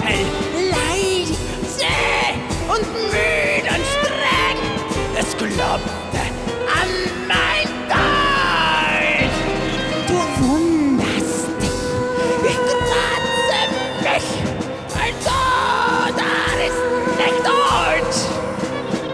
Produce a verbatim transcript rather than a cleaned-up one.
Fell leicht, zäh und müde und streng. Es klopfte